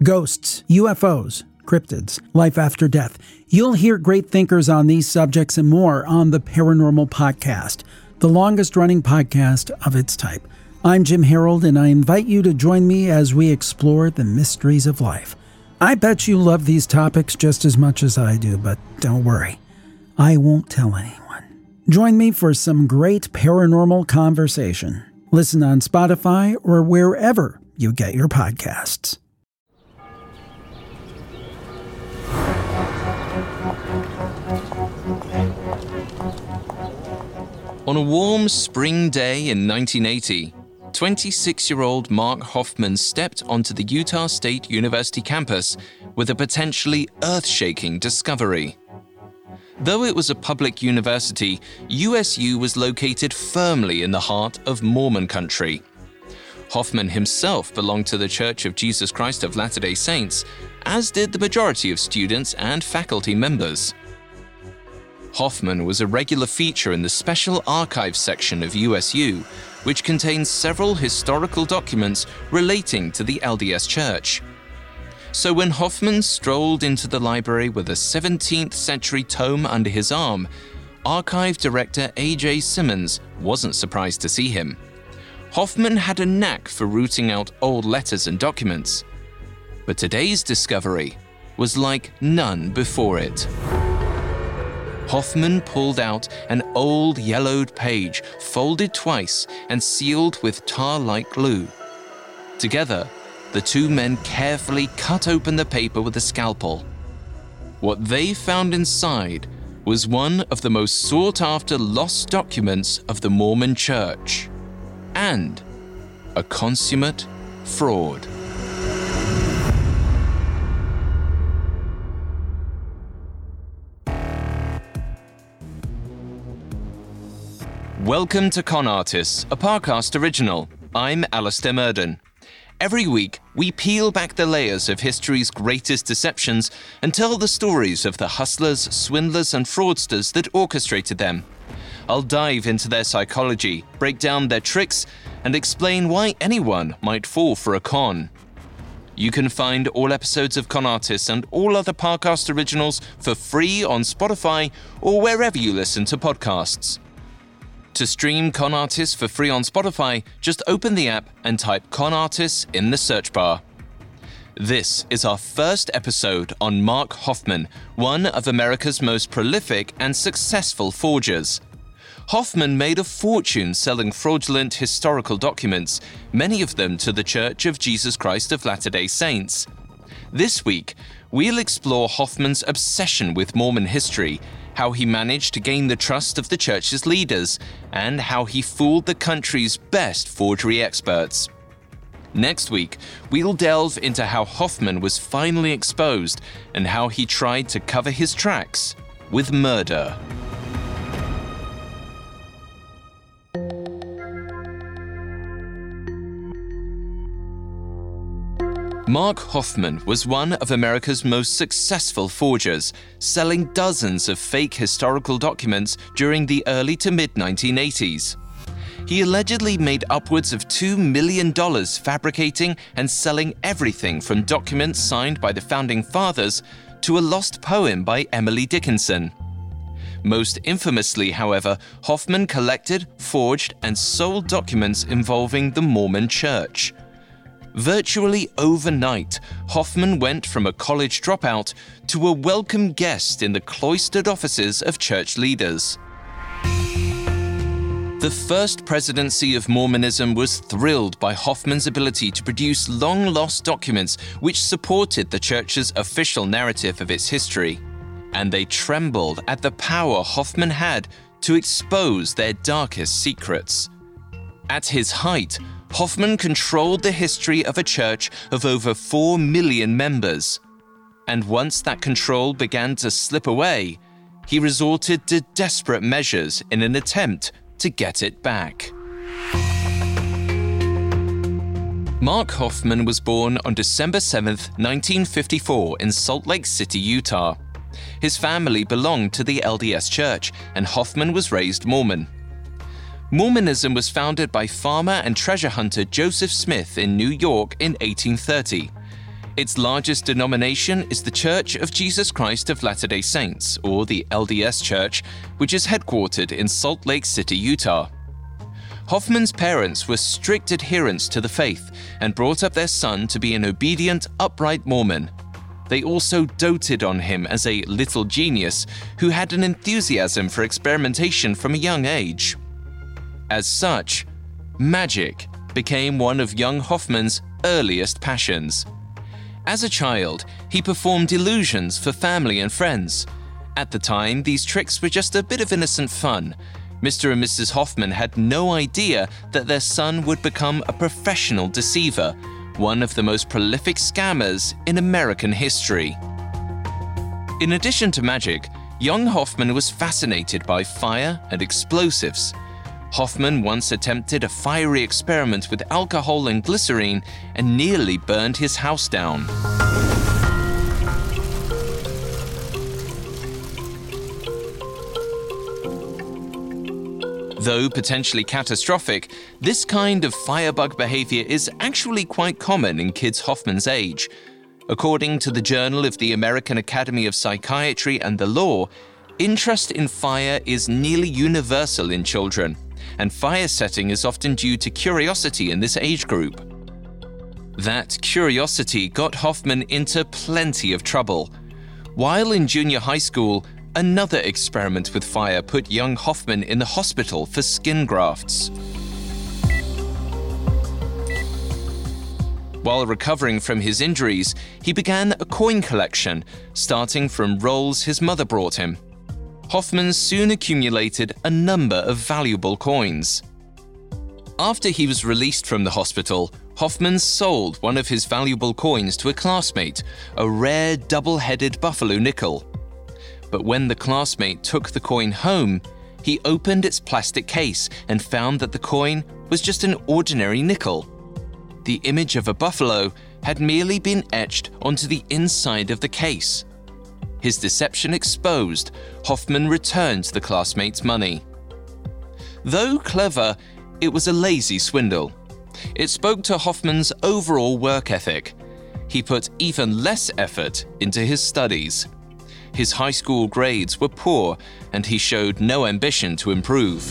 Ghosts, UFOs, cryptids, life after death. You'll hear great thinkers on these subjects and more on the Paranormal Podcast, the longest-running podcast of its type. I'm Jim Harold, and I invite you to join me as we explore the mysteries of life. I bet you love these topics just as much as I do, but don't worry, I won't tell anyone. Join me for some great paranormal conversation. Listen on Spotify or wherever you get your podcasts. On a warm spring day in 1980, 26-year-old Mark Hofmann stepped onto the Utah State University campus with a potentially earth-shaking discovery. Though it was a public university, USU was located firmly in the heart of Mormon country. Hofmann himself belonged to the Church of Jesus Christ of Latter-day Saints, as did the majority of students and faculty members. Hofmann was a regular feature in the Special Archives section of USU, which contains several historical documents relating to the LDS Church. So when Hofmann strolled into the library with a 17th century tome under his arm, archive director A.J. Simmons wasn't surprised to see him. Hofmann had a knack for rooting out old letters and documents. But today's discovery was like none before it. Hofmann pulled out an old yellowed page, folded twice and sealed with tar-like glue. Together, the two men carefully cut open the paper with a scalpel. What they found inside was one of the most sought-after lost documents of the Mormon Church, and a consummate fraud. Welcome to Con Artists, a Parcast original. I'm Alistair Murden. Every week, we peel back the layers of history's greatest deceptions and tell the stories of the hustlers, swindlers, and fraudsters that orchestrated them. I'll dive into their psychology, break down their tricks, and explain why anyone might fall for a con. You can find all episodes of Con Artists and all other Parcast originals for free on Spotify or wherever you listen to podcasts. To stream Con Artists for free on Spotify, just open the app and type Con Artists in the search bar. This is our first episode on Mark Hofmann, one of America's most prolific and successful forgers. Hofmann made a fortune selling fraudulent historical documents, many of them to the Church of Jesus Christ of Latter-day Saints. This week, we'll explore Hofmann's obsession with Mormon history, how he managed to gain the trust of the church's leaders, and how he fooled the country's best forgery experts. Next week, we'll delve into how Hofmann was finally exposed and how he tried to cover his tracks with murder. Mark Hofmann was one of America's most successful forgers, selling dozens of fake historical documents during the early to mid-1980s. He allegedly made upwards of $2 million fabricating and selling everything from documents signed by the Founding Fathers to a lost poem by Emily Dickinson. Most infamously, however, Hofmann collected, forged, and sold documents involving the Mormon Church. Virtually overnight, Hofmann went from a college dropout to a welcome guest in the cloistered offices of church leaders. The First Presidency of Mormonism was thrilled by Hofmann's ability to produce long-lost documents which supported the church's official narrative of its history, and they trembled at the power Hofmann had to expose their darkest secrets. At his height, Hofmann controlled the history of a church of over 4 million members. And once that control began to slip away, he resorted to desperate measures in an attempt to get it back. Mark Hofmann was born on December 7, 1954 in Salt Lake City, Utah. His family belonged to the LDS Church, and Hofmann was raised Mormon. Mormonism was founded by farmer and treasure hunter Joseph Smith in New York in 1830. Its largest denomination is the Church of Jesus Christ of Latter-day Saints, or the LDS Church, which is headquartered in Salt Lake City, Utah. Hoffman's parents were strict adherents to the faith and brought up their son to be an obedient, upright Mormon. They also doted on him as a little genius who had an enthusiasm for experimentation from a young age. As such, magic became one of young Hoffman's earliest passions. As a child, he performed illusions for family and friends. At the time, these tricks were just a bit of innocent fun. Mr. and Mrs. Hoffman had no idea that their son would become a professional deceiver, one of the most prolific scammers in American history. In addition to magic, young Hoffman was fascinated by fire and explosives. Hoffman once attempted a fiery experiment with alcohol and glycerine and nearly burned his house down. Though potentially catastrophic, this kind of firebug behavior is actually quite common in kids Hoffman's age. According to the Journal of the American Academy of Psychiatry and the Law, interest in fire is nearly universal in children, and fire setting is often due to curiosity in this age group. That curiosity got Hoffman into plenty of trouble. While in junior high school, another experiment with fire put young Hoffman in the hospital for skin grafts. While recovering from his injuries, he began a coin collection, starting from rolls his mother brought him. Hoffman soon accumulated a number of valuable coins. After he was released from the hospital, Hoffman sold one of his valuable coins to a classmate, a rare double-headed buffalo nickel. But when the classmate took the coin home, he opened its plastic case and found that the coin was just an ordinary nickel. The image of a buffalo had merely been etched onto the inside of the case. His deception exposed, Hoffman returned the classmate's money. Though clever, it was a lazy swindle. It spoke to Hoffman's overall work ethic. He put even less effort into his studies. His high school grades were poor, and he showed no ambition to improve.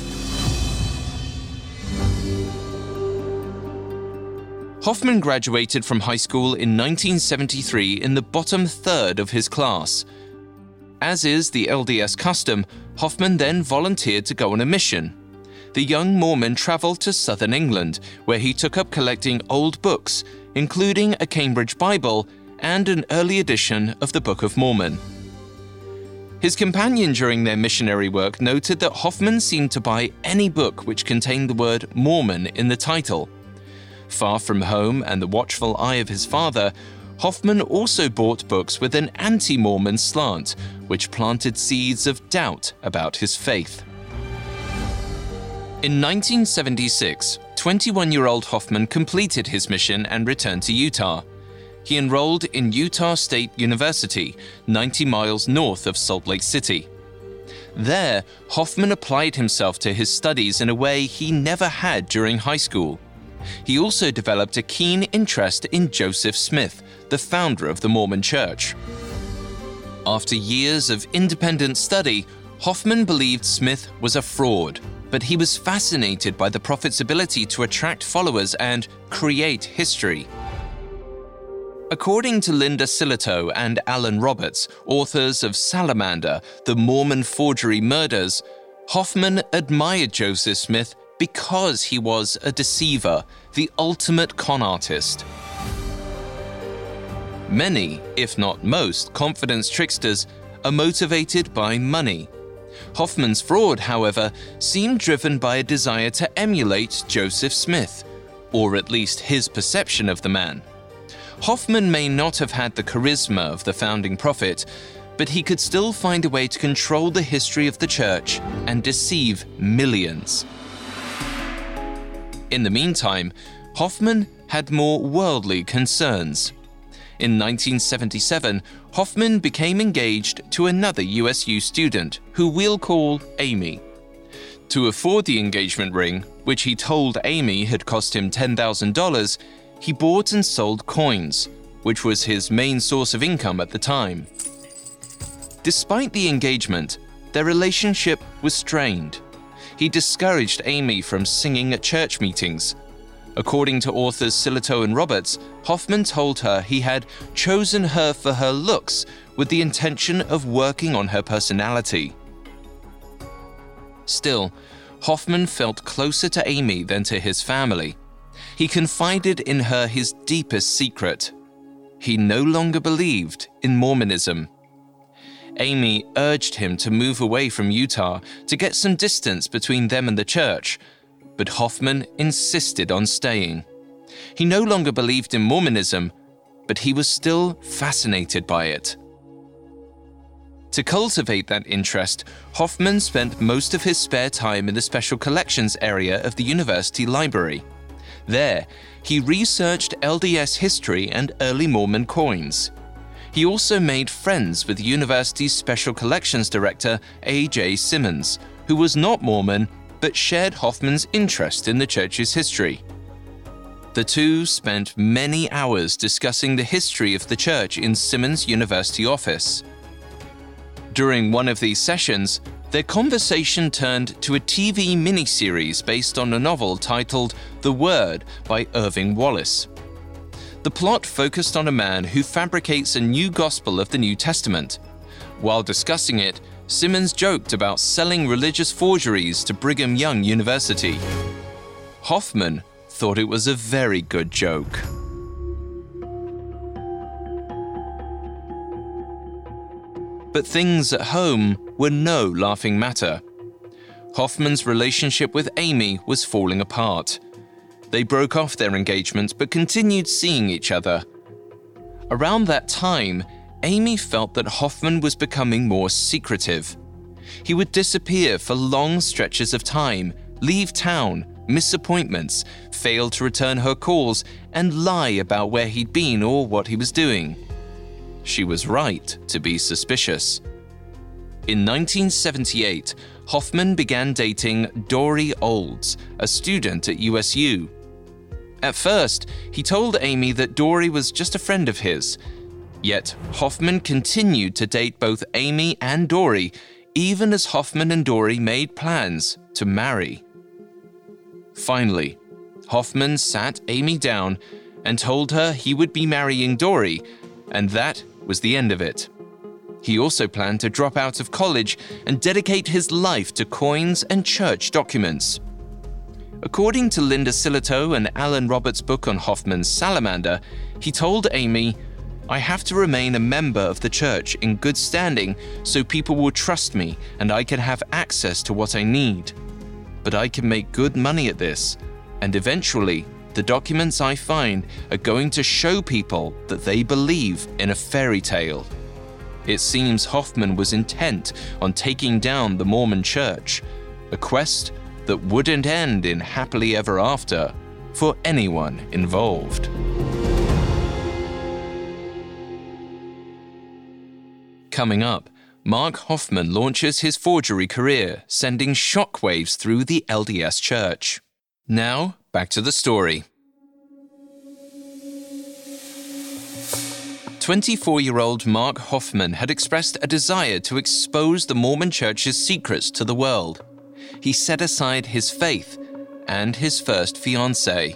Hoffman graduated from high school in 1973 in the bottom third of his class. As is the LDS custom, Hoffman then volunteered to go on a mission. The young Mormon traveled to southern England, where he took up collecting old books, including a Cambridge Bible and an early edition of the Book of Mormon. His companion during their missionary work noted that Hoffman seemed to buy any book which contained the word Mormon in the title. Far from home and the watchful eye of his father, Hoffman also bought books with an anti-Mormon slant, which planted seeds of doubt about his faith. In 1976, 21-year-old Hoffman completed his mission and returned to Utah. He enrolled in Utah State University, 90 miles north of Salt Lake City. There, Hoffman applied himself to his studies in a way he never had during high school. He also developed a keen interest in Joseph Smith, the founder of the Mormon Church. After years of independent study, Hoffman believed Smith was a fraud, but he was fascinated by the prophet's ability to attract followers and create history. According to Linda Silito and Alan Roberts, authors of Salamander, The Mormon Forgery Murders, Hoffman admired Joseph Smith because he was a deceiver, the ultimate con artist. Many, if not most, confidence tricksters are motivated by money. Hoffman's fraud, however, seemed driven by a desire to emulate Joseph Smith, or at least his perception of the man. Hoffman may not have had the charisma of the founding prophet, but he could still find a way to control the history of the church and deceive millions. In the meantime, Hoffman had more worldly concerns. In 1977, Hoffman became engaged to another USU student, who we'll call Amy. To afford the engagement ring, which he told Amy had cost him $10,000, he bought and sold coins, which was his main source of income at the time. Despite the engagement, their relationship was strained. He discouraged Amy from singing at church meetings. According to authors Sillitoe and Roberts, Hoffman told her he had chosen her for her looks with the intention of working on her personality. Still, Hoffman felt closer to Amy than to his family. He confided in her his deepest secret. He no longer believed in Mormonism. Amy urged him to move away from Utah to get some distance between them and the church, but Hoffman insisted on staying. He no longer believed in Mormonism, but he was still fascinated by it. To cultivate that interest, Hoffman spent most of his spare time in the special collections area of the university library. There, he researched LDS history and early Mormon coins. He also made friends with the university's special collections director, A.J. Simmons, who was not Mormon but shared Hoffman's interest in the church's history. The two spent many hours discussing the history of the church in Simmons' university office. During one of these sessions, their conversation turned to a TV miniseries based on a novel titled The Word by Irving Wallace. The plot focused on a man who fabricates a new gospel of the New Testament. While discussing it, Simmons joked about selling religious forgeries to Brigham Young University. Hoffman thought it was a very good joke. But things at home were no laughing matter. Hoffman's relationship with Amy was falling apart. They broke off their engagement but continued seeing each other. Around that time, Amy felt that Hoffman was becoming more secretive. He would disappear for long stretches of time, leave town, miss appointments, fail to return her calls, and lie about where he'd been or what he was doing. She was right to be suspicious. In 1978, Hoffman began dating Dory Olds, a student at USU. At first, he told Amy that Dory was just a friend of his. Yet, Hoffman continued to date both Amy and Dory, even as Hoffman and Dory made plans to marry. Finally, Hoffman sat Amy down and told her he would be marrying Dory, and that was the end of it. He also planned to drop out of college and dedicate his life to coins and church documents. According to Linda Sillitoe and Alan Roberts' book on Hoffman's Salamander, he told Amy, "I have to remain a member of the church in good standing so people will trust me and I can have access to what I need. But I can make good money at this, and eventually the documents I find are going to show people that they believe in a fairy tale." It seems Hoffman was intent on taking down the Mormon Church, a quest that wouldn't end in happily ever after for anyone involved. Coming up, Mark Hoffman launches his forgery career, sending shockwaves through the LDS Church. Now, back to the story. 24-year-old Mark Hoffman had expressed a desire to expose the Mormon Church's secrets to the world. He set aside his faith and his first fiancée.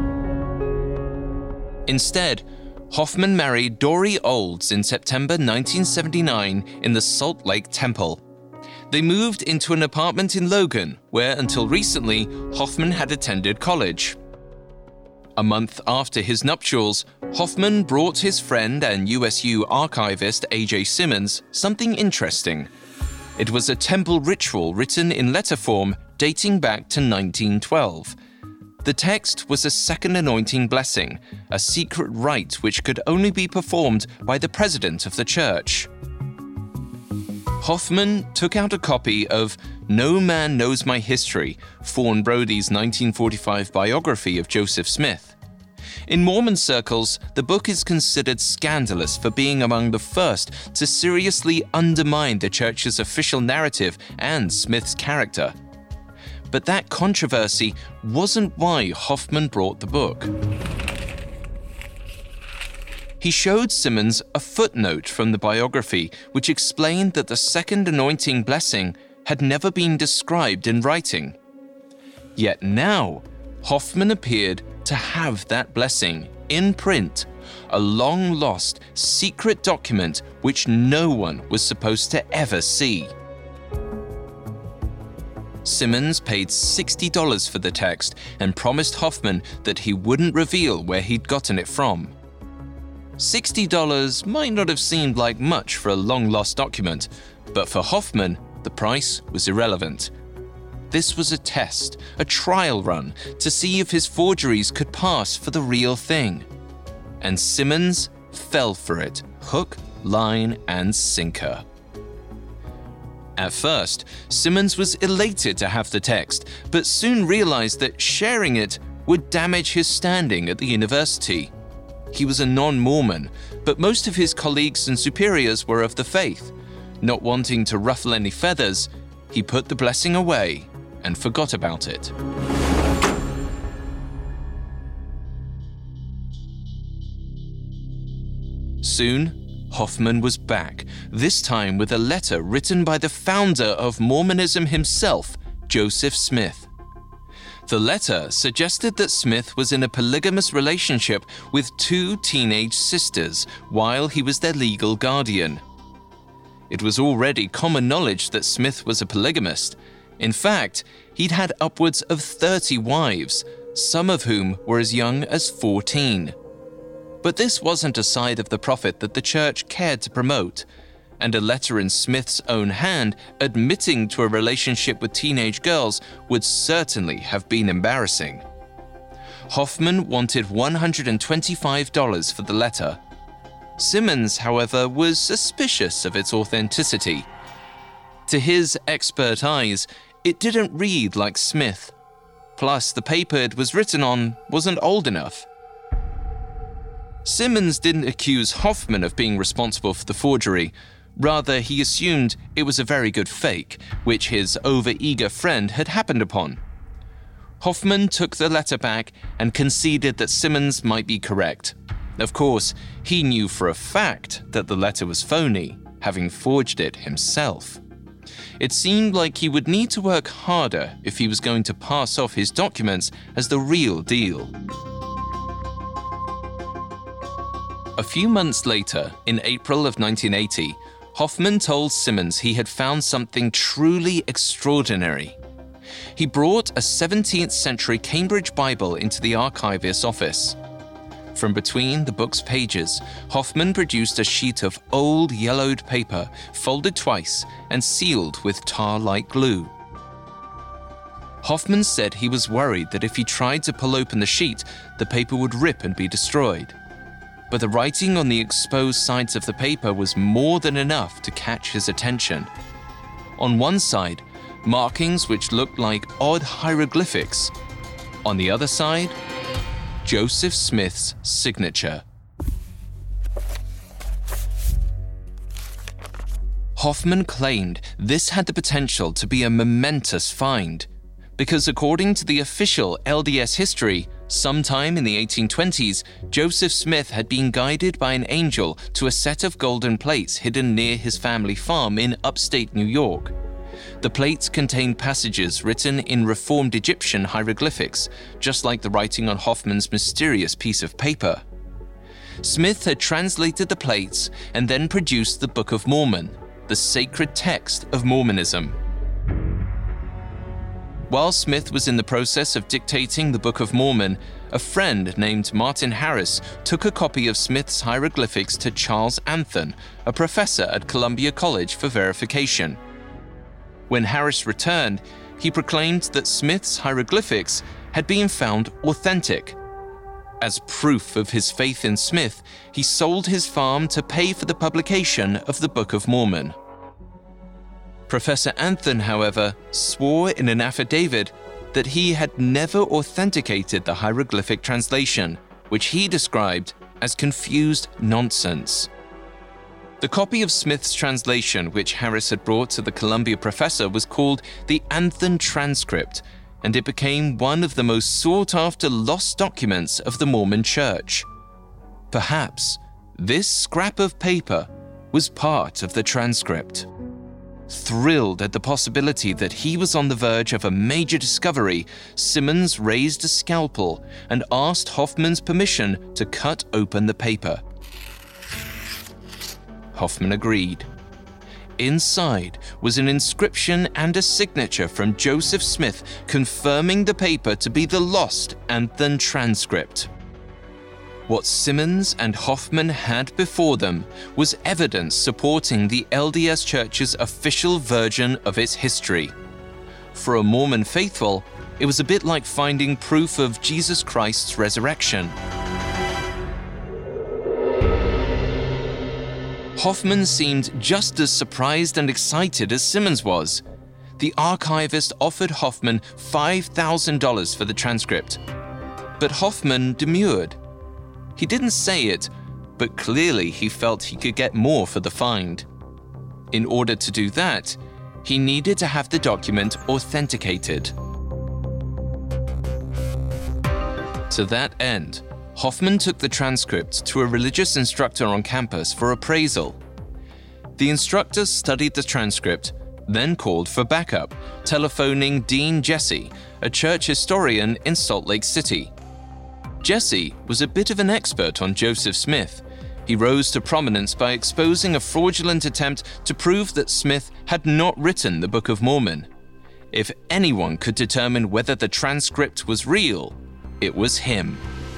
Instead, Hoffman married Dory Olds in September 1979 in the Salt Lake Temple. They moved into an apartment in Logan, where until recently, Hoffman had attended college. A month after his nuptials, Hoffman brought his friend and USU archivist A.J. Simmons something interesting. It was a temple ritual written in letter form dating back to 1912. The text was a second anointing blessing, a secret rite which could only be performed by the president of the church. Hoffman took out a copy of No Man Knows My History, Fawn Brody's 1945 biography of Joseph Smith. In Mormon circles, the book is considered scandalous for being among the first to seriously undermine the church's official narrative and Smith's character. But that controversy wasn't why Hoffman brought the book. He showed Simmons a footnote from the biography which explained that the second anointing blessing had never been described in writing. Yet now, Hoffman appeared to have that blessing in print, a long-lost, secret document which no one was supposed to ever see. Simmons paid $60 for the text and promised Hoffman that he wouldn't reveal where he'd gotten it from. $60 might not have seemed like much for a long-lost document, but for Hoffman, the price was irrelevant. This was a test, a trial run, to see if his forgeries could pass for the real thing. And Simmons fell for it, hook, line, and sinker. At first, Simmons was elated to have the text, but soon realized that sharing it would damage his standing at the university. He was a non-Mormon, but most of his colleagues and superiors were of the faith. Not wanting to ruffle any feathers, he put the blessing away and forgot about it. Soon, Hoffman was back, this time with a letter written by the founder of Mormonism himself, Joseph Smith. The letter suggested that Smith was in a polygamous relationship with 2 teenage sisters while he was their legal guardian. It was already common knowledge that Smith was a polygamist. In fact, he'd had upwards of 30 wives, some of whom were as young as 14. But this wasn't a side of the prophet that the church cared to promote, and a letter in Smith's own hand admitting to a relationship with teenage girls would certainly have been embarrassing. Hoffman wanted $125 for the letter. Simmons, however, was suspicious of its authenticity. To his expert eyes, it didn't read like Smith. Plus, the paper it was written on wasn't old enough. Simmons didn't accuse Hoffman of being responsible for the forgery. Rather, he assumed it was a very good fake, which his over-eager friend had happened upon. Hoffman took the letter back and conceded that Simmons might be correct. Of course, he knew for a fact that the letter was phony, having forged it himself. It seemed like he would need to work harder if he was going to pass off his documents as the real deal. A few months later, in April of 1980, Hoffman told Simmons he had found something truly extraordinary. He brought a 17th century Cambridge Bible into the archivist's office. From between the book's pages, Hoffman produced a sheet of old yellowed paper, folded twice and sealed with tar-like glue. Hoffman said he was worried that if he tried to pull open the sheet, the paper would rip and be destroyed. But the writing on the exposed sides of the paper was more than enough to catch his attention. On one side, markings which looked like odd hieroglyphics. On the other side, Joseph Smith's signature. Hoffman claimed this had the potential to be a momentous find, because according to the official LDS history, sometime in the 1820s, Joseph Smith had been guided by an angel to a set of golden plates hidden near his family farm in upstate New York. The plates contained passages written in Reformed Egyptian hieroglyphics, just like the writing on Hoffman's mysterious piece of paper. Smith had translated the plates and then produced the Book of Mormon, the sacred text of Mormonism. While Smith was in the process of dictating the Book of Mormon, a friend named Martin Harris took a copy of Smith's hieroglyphics to Charles Anthon, a professor at Columbia College, for verification. When Harris returned, he proclaimed that Smith's hieroglyphics had been found authentic. As proof of his faith in Smith, he sold his farm to pay for the publication of the Book of Mormon. Professor Anthon, however, swore in an affidavit that he had never authenticated the hieroglyphic translation, which he described as confused nonsense. The copy of Smith's translation, which Harris had brought to the Columbia professor, was called the Anthon Transcript, and it became one of the most sought-after lost documents of the Mormon Church. Perhaps This scrap of paper was part of the transcript. Thrilled at the possibility that he was on the verge of a major discovery, Simmons raised a scalpel and asked Hoffman's permission to cut open the paper. Hoffman agreed. Inside was an inscription and a signature from Joseph Smith confirming the paper to be the lost Anthon transcript. What Simmons and Hoffman had before them was evidence supporting the LDS Church's official version of its history. For a Mormon faithful, it was a bit like finding proof of Jesus Christ's resurrection. Hoffman seemed just as surprised and excited as Simmons was. The archivist offered Hoffman $5,000 for the transcript, but Hoffman demurred. He didn't say it, but clearly he felt he could get more for the find. In order to do that, he needed to have the document authenticated. To that end, Hoffman took the transcript to a religious instructor on campus for appraisal. The instructor studied the transcript, then called for backup, telephoning Dean Jesse, a church historian in Salt Lake City. Jesse was a bit of an expert on Joseph Smith. He rose to prominence by exposing a fraudulent attempt to prove that Smith had not written the Book of Mormon. If anyone could determine whether the transcript was real, it was him.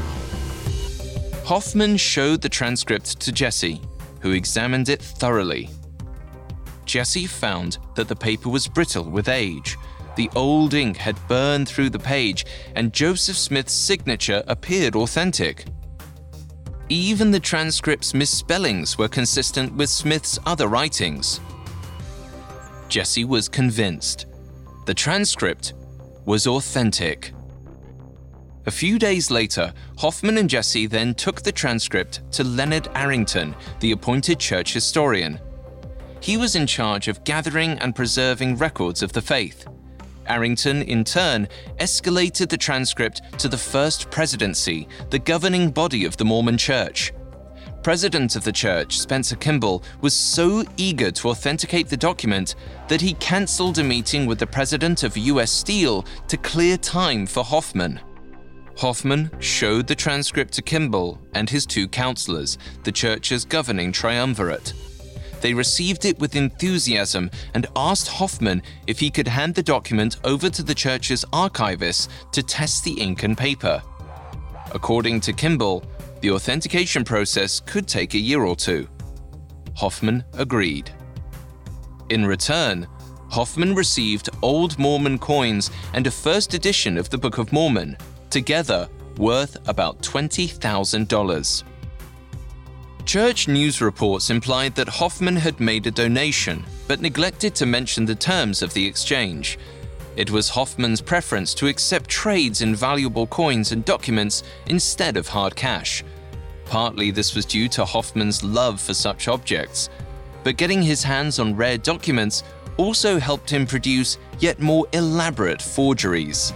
Hoffman showed the transcript to Jesse, who examined it thoroughly. Jesse found that the paper was brittle with age. The old ink had burned through the page, and Joseph Smith's signature appeared authentic. Even the transcript's misspellings were consistent with Smith's other writings. Jesse was convinced. The transcript was authentic. A few days later, Hoffman and Jesse then took the transcript to Leonard Arrington, the appointed church historian. He was in charge of gathering and preserving records of the faith. Arrington, in turn, escalated the transcript to the First Presidency, the governing body of the Mormon Church. President of the church, Spencer Kimball, was so eager to authenticate the document that he cancelled a meeting with the president of U.S. Steel to clear time for Hoffman. Hoffman showed the transcript to Kimball and his two counselors, the church's governing triumvirate. They received it with enthusiasm and asked Hoffman if he could hand the document over to the church's archivist to test the ink and paper. According to Kimball, the authentication process could take a year or two. Hoffman agreed. In return, Hoffman received old Mormon coins and a first edition of the Book of Mormon, together worth about $20,000. Church news reports implied that Hoffman had made a donation, but neglected to mention the terms of the exchange. It was Hoffman's preference to accept trades in valuable coins and documents instead of hard cash. Partly this was due to Hoffman's love for such objects, but getting his hands on rare documents also helped him produce yet more elaborate forgeries.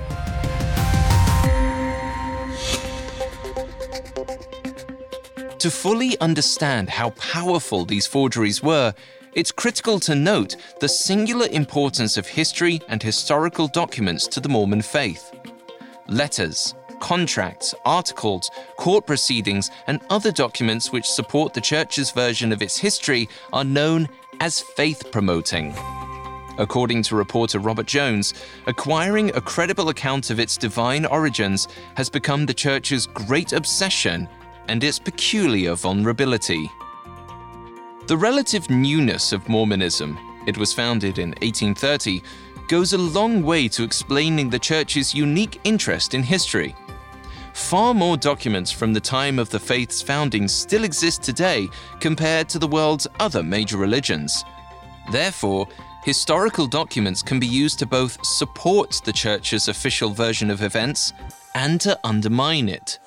To fully understand how powerful these forgeries were, it's critical to note the singular importance of history and historical documents to the Mormon faith. Letters, contracts, articles, court proceedings, and other documents which support the church's version of its history are known as faith-promoting. According to reporter Robert Jones, acquiring a credible account of its divine origins has become the church's great obsession and its peculiar vulnerability. The relative newness of Mormonism, it was founded in 1830, goes a long way to explaining the church's unique interest in history. Far more documents from the time of the faith's founding still exist today compared to the world's other major religions. Therefore, historical documents can be used to both support the church's official version of events and to undermine it.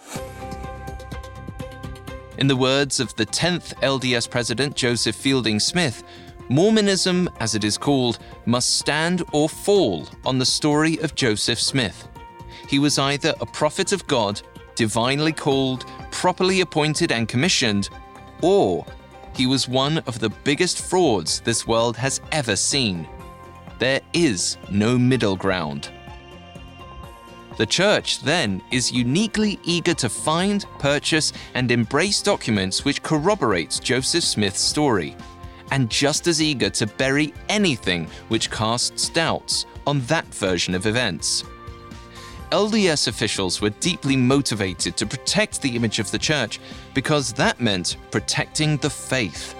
In the words of the 10th LDS president Joseph Fielding Smith, Mormonism, as it is called, must stand or fall on the story of Joseph Smith. He was either a prophet of God, divinely called, properly appointed and commissioned, or he was one of the biggest frauds this world has ever seen. There is no middle ground. The church, then, is uniquely eager to find, purchase, and embrace documents which corroborate Joseph Smith's story, and just as eager to bury anything which casts doubts on that version of events. LDS officials were deeply motivated to protect the image of the church because that meant protecting the faith.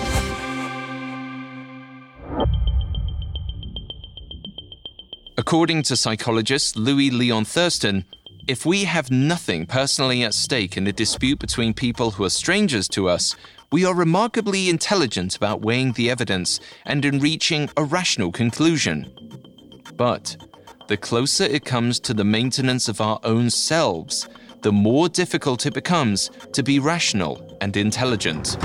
According to psychologist Louis Leon Thurston, if we have nothing personally at stake in a dispute between people who are strangers to us, we are remarkably intelligent about weighing the evidence and in reaching a rational conclusion. But the closer it comes to the maintenance of our own selves, the more difficult it becomes to be rational and intelligent.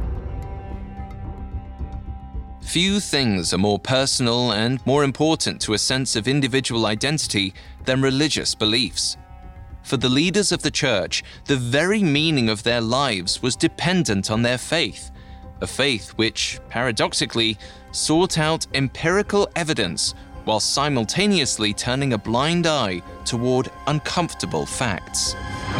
Few things are more personal and more important to a sense of individual identity than religious beliefs. For the leaders of the church, the very meaning of their lives was dependent on their faith, a faith which, paradoxically, sought out empirical evidence while simultaneously turning a blind eye toward uncomfortable facts.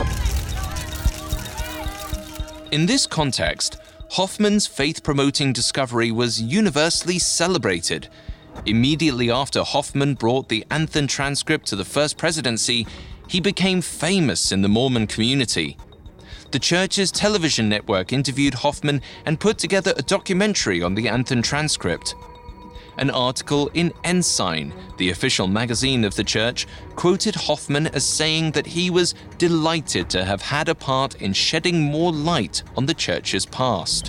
In this context, Hoffman's faith-promoting discovery was universally celebrated. Immediately after Hoffman brought the Anthon transcript to the First Presidency, he became famous in the Mormon community. The church's television network interviewed Hoffman and put together a documentary on the Anthon transcript. An article in Ensign, the official magazine of the church, quoted Hoffman as saying that he was delighted to have had a part in shedding more light on the church's past.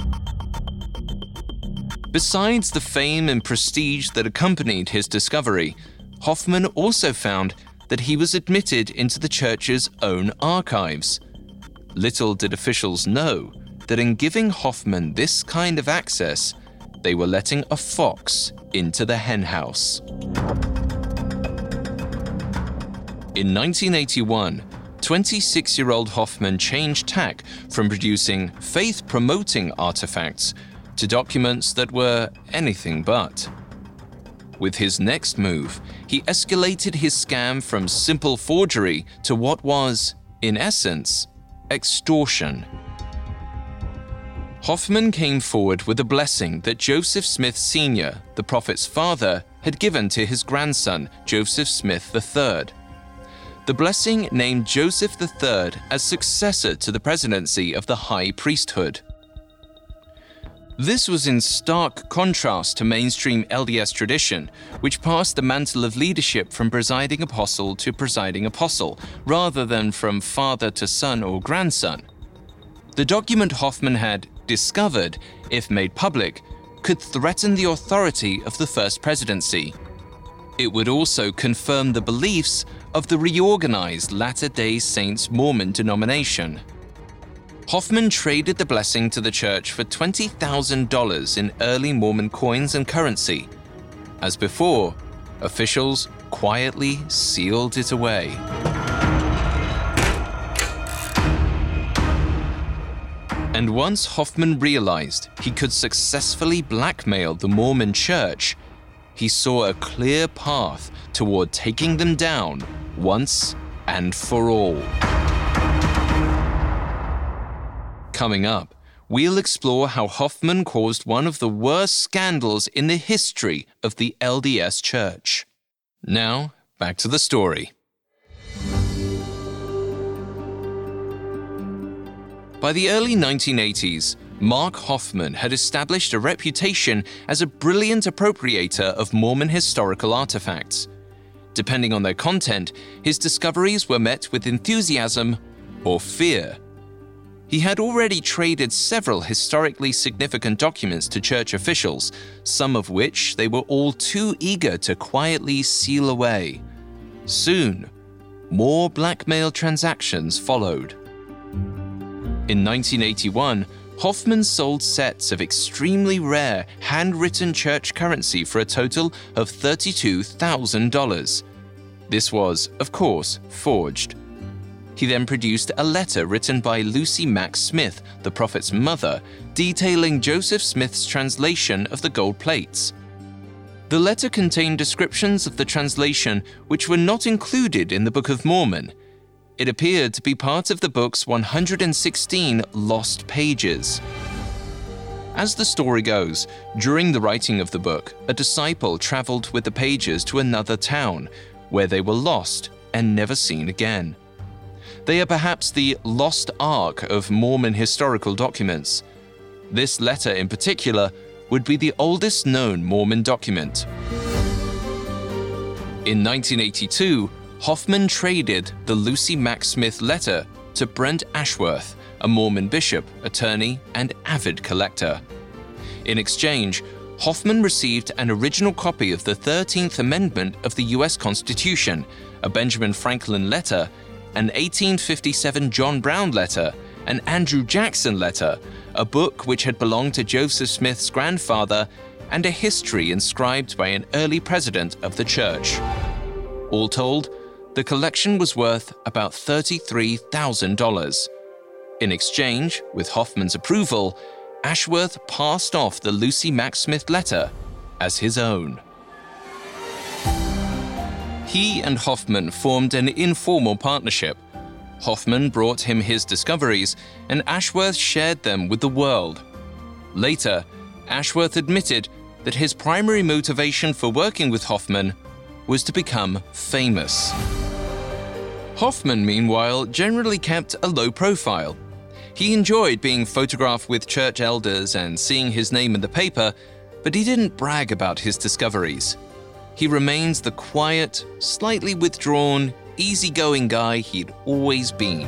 Besides the fame and prestige that accompanied his discovery, Hoffman also found that he was admitted into the church's own archives. Little did officials know that in giving Hoffman this kind of access, they were letting a fox into the henhouse. In 1981, 26-year-old Hoffman changed tack from producing faith-promoting artifacts to documents that were anything but. With his next move, he escalated his scam from simple forgery to what was, in essence, extortion. Hoffman came forward with a blessing that Joseph Smith Sr., the prophet's father, had given to his grandson, Joseph Smith III. The blessing named Joseph III as successor to the presidency of the high priesthood. This was in stark contrast to mainstream LDS tradition, which passed the mantle of leadership from presiding apostle to presiding apostle, rather than from father to son or grandson. The document Hoffman had discovered, if made public, could threaten the authority of the First Presidency. It would also confirm the beliefs of the reorganized Latter-day Saints Mormon denomination. Hoffman traded the blessing to the church for $20,000 in early Mormon coins and currency. As before, officials quietly sealed it away. And once Hoffman realized he could successfully blackmail the Mormon church, he saw a clear path toward taking them down once and for all. Coming up, we'll explore how Hoffman caused one of the worst scandals in the history of the LDS Church. Now, back to the story. By the early 1980s, Mark Hoffman had established a reputation as a brilliant appropriator of Mormon historical artifacts. Depending on their content, his discoveries were met with enthusiasm or fear. He had already traded several historically significant documents to church officials, some of which they were all too eager to quietly seal away. Soon, more blackmail transactions followed. In 1981, Hoffman sold sets of extremely rare, handwritten church currency for a total of $32,000. This was, of course, forged. He then produced a letter written by Lucy Mack Smith, the prophet's mother, detailing Joseph Smith's translation of the gold plates. The letter contained descriptions of the translation which were not included in the Book of Mormon. It appeared to be part of the book's 116 lost pages. As the story goes, during the writing of the book, a disciple traveled with the pages to another town, where they were lost and never seen again. They are perhaps the lost ark of Mormon historical documents. This letter in particular would be the oldest known Mormon document. In 1982, Hoffman traded the Lucy Mack Smith letter to Brent Ashworth, a Mormon bishop, attorney, and avid collector. In exchange, Hoffman received an original copy of the 13th Amendment of the U.S. Constitution, a Benjamin Franklin letter, an 1857 John Brown letter, an Andrew Jackson letter, a book which had belonged to Joseph Smith's grandfather, and a history inscribed by an early president of the church. All told, the collection was worth about $33,000. In exchange, with Hoffman's approval, Ashworth passed off the Lucy Mack Smith letter as his own. He and Hoffman formed an informal partnership. Hoffman brought him his discoveries, and Ashworth shared them with the world. Later, Ashworth admitted that his primary motivation for working with Hoffman was to become famous. Hoffman, meanwhile, generally kept a low profile. He enjoyed being photographed with church elders and seeing his name in the paper, but he didn't brag about his discoveries. He remains the quiet, slightly withdrawn, easygoing guy he'd always been.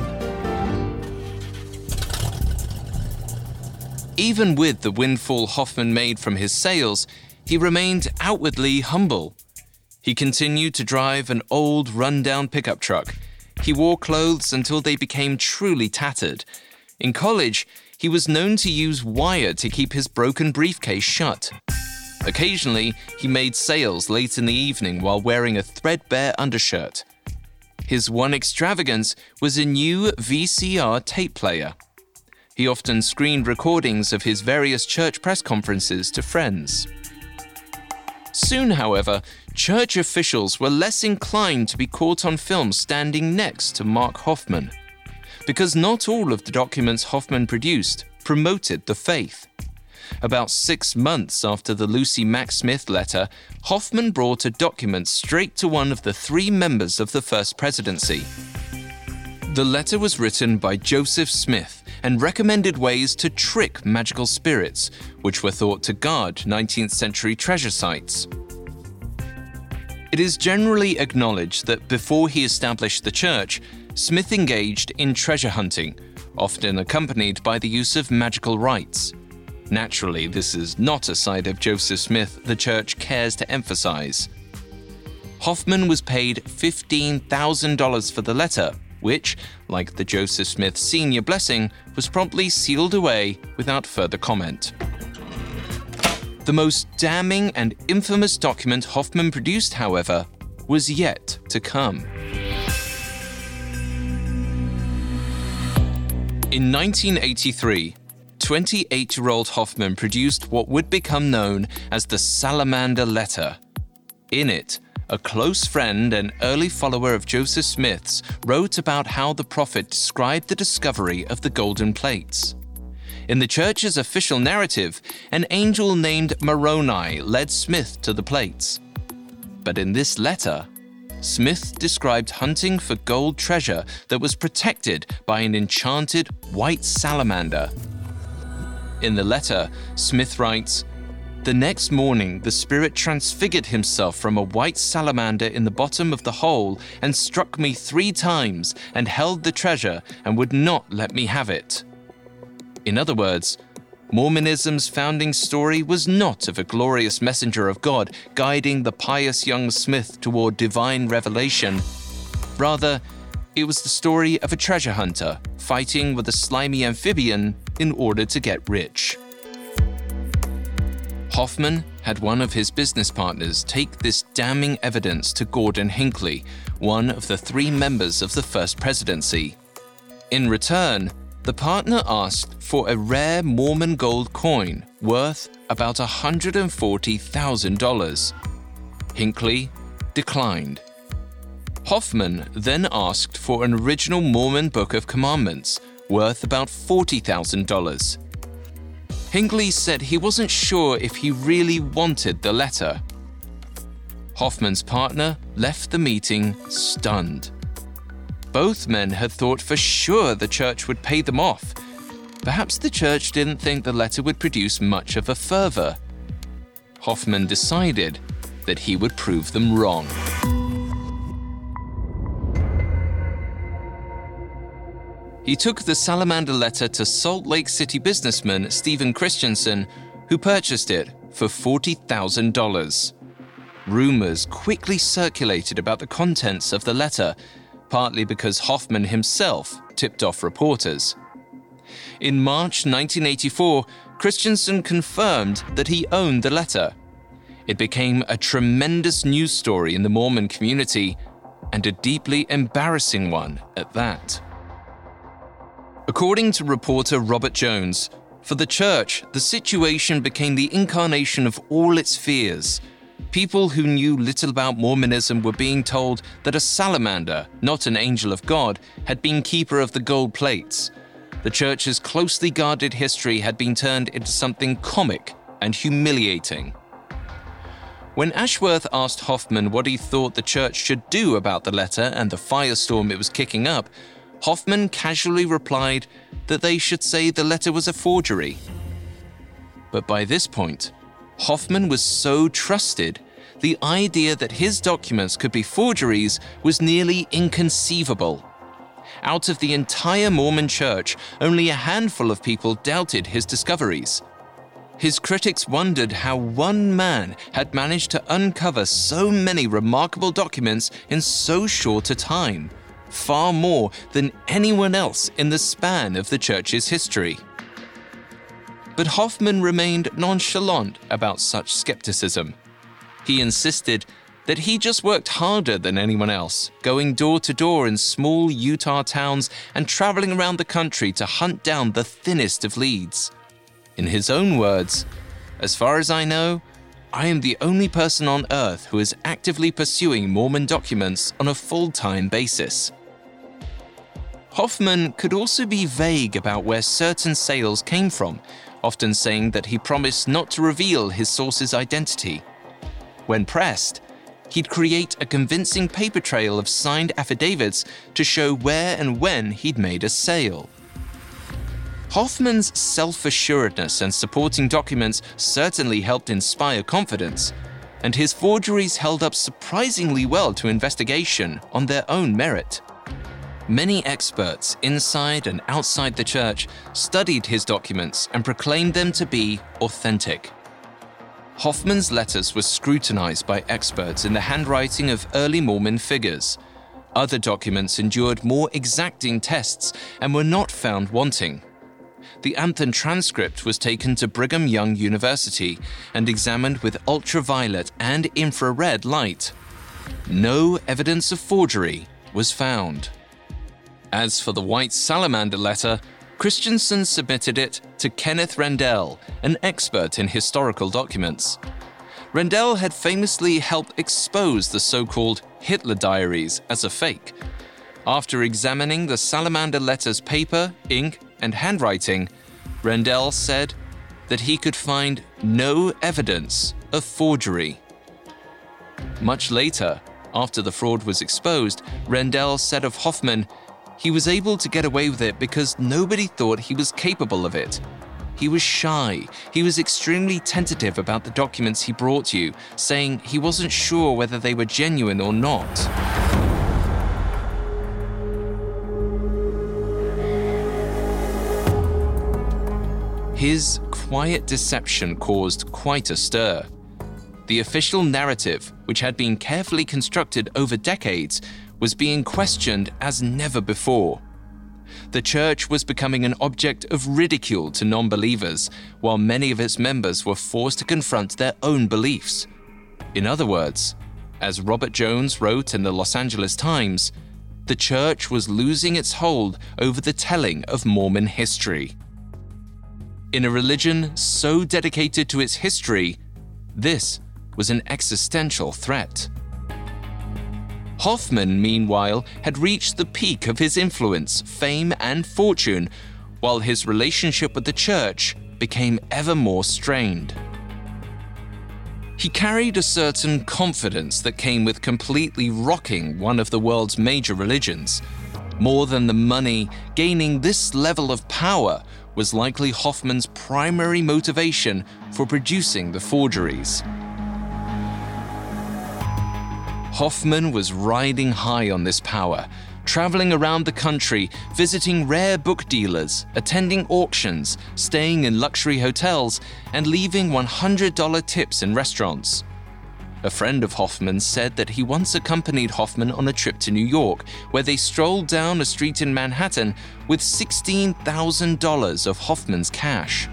Even with the windfall Hoffman made from his sales, he remained outwardly humble. He continued to drive an old, run-down pickup truck. He wore clothes until they became truly tattered. In college, he was known to use wire to keep his broken briefcase shut. Occasionally, he made sales late in the evening while wearing a threadbare undershirt. His one extravagance was a new VCR tape player. He often screened recordings of his various church press conferences to friends. Soon, however, church officials were less inclined to be caught on film standing next to Mark Hoffman, because not all of the documents Hoffman produced promoted the faith. About 6 months after the Lucy Mack Smith letter, Hoffman brought a document straight to one of the 3 members of the First Presidency. The letter was written by Joseph Smith and recommended ways to trick magical spirits, which were thought to guard 19th century treasure sites. It is generally acknowledged that before he established the church, Smith engaged in treasure hunting, often accompanied by the use of magical rites. Naturally, this is not a side of Joseph Smith the church cares to emphasize. Hoffman was paid $15,000 for the letter, which, like the Joseph Smith Sr. blessing, was promptly sealed away without further comment. The most damning and infamous document Hoffman produced, however, was yet to come. In 1983, 28-year-old Hoffman produced what would become known as the Salamander Letter. In it, a close friend and early follower of Joseph Smith's wrote about how the prophet described the discovery of the golden plates. In the church's official narrative, an angel named Moroni led Smith to the plates. But in this letter, Smith described hunting for gold treasure that was protected by an enchanted white salamander. In the letter, Smith writes, "The next morning the spirit transfigured himself from a white salamander in the bottom of the hole and struck me 3 times and held the treasure and would not let me have it." In other words, Mormonism's founding story was not of a glorious messenger of God guiding the pious young Smith toward divine revelation. Rather, it was the story of a treasure hunter fighting with a slimy amphibian in order to get rich. Hoffman had one of his business partners take this damning evidence to Gordon Hinckley, one of the 3 members of the First Presidency. In return, the partner asked for a rare Mormon gold coin worth about $140,000. Hinckley declined. Hoffman then asked for an original Mormon Book of Commandments worth about $40,000. Hinckley said he wasn't sure if he really wanted the letter. Hoffman's partner left the meeting stunned. Both men had thought for sure the church would pay them off. Perhaps the church didn't think the letter would produce much of a fervor. Hoffman decided that he would prove them wrong. He took the Salamander letter to Salt Lake City businessman Stephen Christensen, who purchased it for $40,000. Rumors quickly circulated about the contents of the letter, partly because Hoffman himself tipped off reporters. In March 1984, Christensen confirmed that he owned the letter. It became a tremendous news story in the Mormon community, and a deeply embarrassing one at that. According to reporter Robert Jones, for the church, the situation became the incarnation of all its fears. People who knew little about Mormonism were being told that a salamander, not an angel of God, had been keeper of the gold plates. The church's closely guarded history had been turned into something comic and humiliating. When Ashworth asked Hoffman what he thought the church should do about the letter and the firestorm it was kicking up, Hoffman casually replied that they should say the letter was a forgery. But by this point, Hoffman was so trusted, the idea that his documents could be forgeries was nearly inconceivable. Out of the entire Mormon church, only a handful of people doubted his discoveries. His critics wondered how one man had managed to uncover so many remarkable documents in so short a time, far more than anyone else in the span of the church's history. But Hoffman remained nonchalant about such skepticism. He insisted that he just worked harder than anyone else, going door to door in small Utah towns and traveling around the country to hunt down the thinnest of leads. In his own words, "As far as I know, I am the only person on earth who is actively pursuing Mormon documents on a full-time basis." Hoffman could also be vague about where certain sales came from, often saying that he promised not to reveal his source's identity. When pressed, he'd create a convincing paper trail of signed affidavits to show where and when he'd made a sale. Hoffman's self-assuredness and supporting documents certainly helped inspire confidence, and his forgeries held up surprisingly well to investigation on their own merit. Many experts inside and outside the church studied his documents and proclaimed them to be authentic. Hoffman's letters were scrutinized by experts in the handwriting of early Mormon figures. Other documents endured more exacting tests and were not found wanting. The Anthon transcript was taken to Brigham Young University and examined with ultraviolet and infrared light. No evidence of forgery was found. As for the White Salamander letter, Christensen submitted it to Kenneth Rendell, an expert in historical documents. Rendell had famously helped expose the so-called Hitler diaries as a fake. After examining the Salamander letter's paper, ink, and handwriting, Rendell said that he could find no evidence of forgery. Much later, after the fraud was exposed, Rendell said of Hoffman, he was able to get away with it because nobody thought he was capable of it. He was shy. He was extremely tentative about the documents he brought you, saying he wasn't sure whether they were genuine or not. His quiet deception caused quite a stir. The official narrative, which had been carefully constructed over decades, was being questioned as never before. The church was becoming an object of ridicule to non-believers, while many of its members were forced to confront their own beliefs. In other words, as Robert Jones wrote in the Los Angeles Times, the church was losing its hold over the telling of Mormon history. In a religion so dedicated to its history, this was an existential threat. Hoffman, meanwhile, had reached the peak of his influence, fame, and fortune, while his relationship with the church became ever more strained. He carried a certain confidence that came with completely rocking one of the world's major religions. More than the money, gaining this level of power was likely Hoffman's primary motivation for producing the forgeries. Hoffman was riding high on this power, traveling around the country, visiting rare book dealers, attending auctions, staying in luxury hotels, and leaving $100 tips in restaurants. A friend of Hoffman's said that he once accompanied Hoffman on a trip to New York, where they strolled down a street in Manhattan with $16,000 of Hoffman's cash.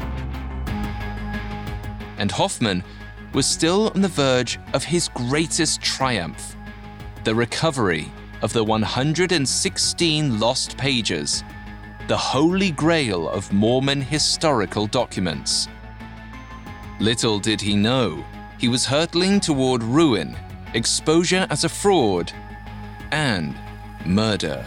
And Hoffman was still on the verge of his greatest triumph, the recovery of the 116 lost pages, the holy grail of Mormon historical documents. Little did he know, he was hurtling toward ruin, exposure as a fraud, and murder.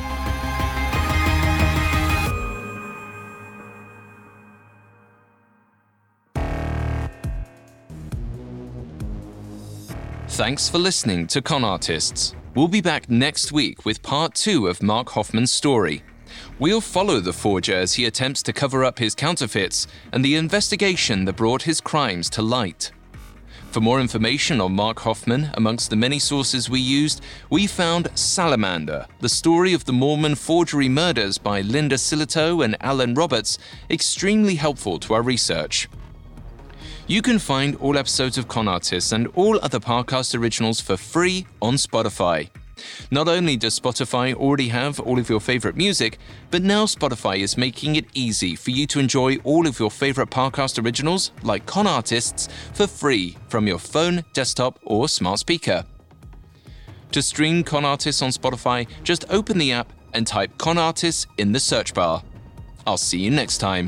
Thanks for listening to Con Artists. We'll be back next week with part 2 of Mark Hoffman's story. We'll follow the forger as he attempts to cover up his counterfeits and the investigation that brought his crimes to light. For more information on Mark Hoffman, amongst the many sources we used, we found Salamander, the story of the Mormon forgery murders by Linda Silito and Alan Roberts, extremely helpful to our research. You can find all episodes of Con Artists and all other podcast originals for free on Spotify. Not only does Spotify already have all of your favorite music, but now Spotify is making it easy for you to enjoy all of your favorite podcast originals, like Con Artists, for free from your phone, desktop, or smart speaker. To stream Con Artists on Spotify, just open the app and type Con Artists in the search bar. I'll see you next time.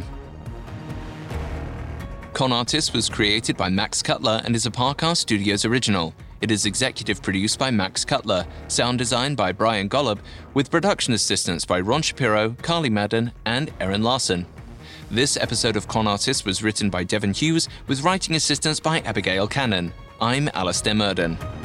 Con Artists was created by Max Cutler and is a Parcast Studios original. It is executive produced by Max Cutler, sound designed by Brian Golub, with production assistance by Ron Shapiro, Carly Madden, and Erin Larson. This episode of Con Artists was written by Devin Hughes, with writing assistance by Abigail Cannon. I'm Alastair Murden.